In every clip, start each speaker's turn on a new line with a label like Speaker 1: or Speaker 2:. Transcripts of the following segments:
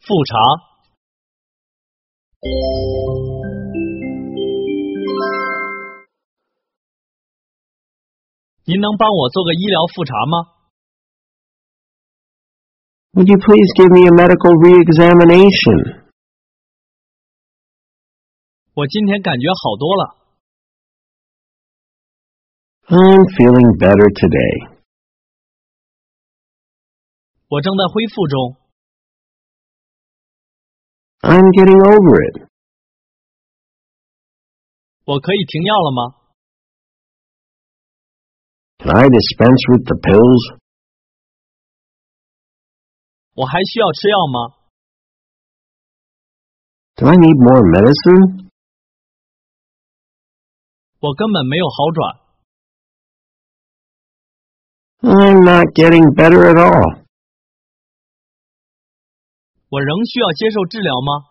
Speaker 1: 复查。您能帮我做个医疗复查吗？
Speaker 2: Would you please give me a medical re-examination?
Speaker 1: 我今天感觉好多了。
Speaker 2: I'm feeling better today.
Speaker 1: 我正在恢复中。
Speaker 2: I'm getting over it.
Speaker 1: 我可以停药了吗？
Speaker 2: Can I dispense with the pills?
Speaker 1: 我还需要吃药吗？
Speaker 2: Do I need more medicine?
Speaker 1: 我根本没有好转。
Speaker 2: I'm not getting better at all.
Speaker 1: 我仍需要接受治疗吗？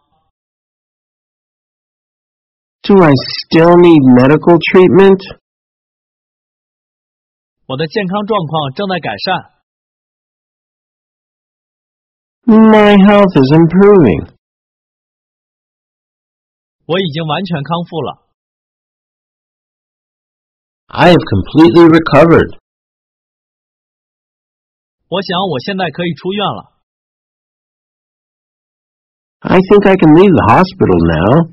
Speaker 2: Do I still need medical treatment?
Speaker 1: 我的健康状况正在改善。
Speaker 2: My health is improving.
Speaker 1: 我已经完全康复了。
Speaker 2: I have completely recovered.
Speaker 1: 我想我现在可以出院了。
Speaker 2: I think I can leave the hospital now.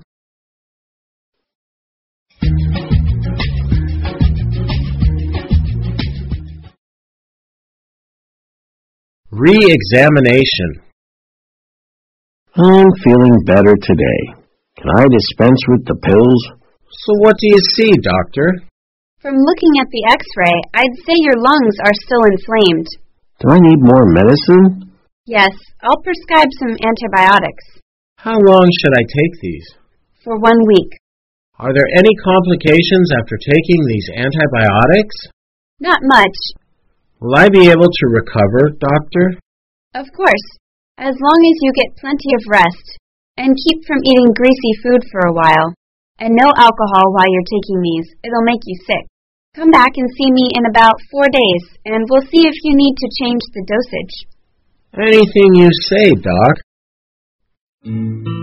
Speaker 3: Re-examination.
Speaker 2: I'm feeling better today. Can I dispense with the pills?
Speaker 3: So what do you see, doctor?
Speaker 4: From looking at the x-ray, I'd say your lungs are still inflamed.
Speaker 2: Do I need more medicine?
Speaker 4: Yes, I'll prescribe some antibiotics.
Speaker 3: How long should I take these?
Speaker 4: For 1 week.
Speaker 3: Are there any complications after taking these antibiotics?
Speaker 4: Not much.
Speaker 3: Will I be able to recover, doctor?
Speaker 4: Of course, as long as you get plenty of rest, and keep from eating greasy food for a while, and no alcohol while you're taking these. It'll make you sick. Come back and see me in about 4 days, and we'll see if you need to change the dosage.
Speaker 3: Anything you say, Doc.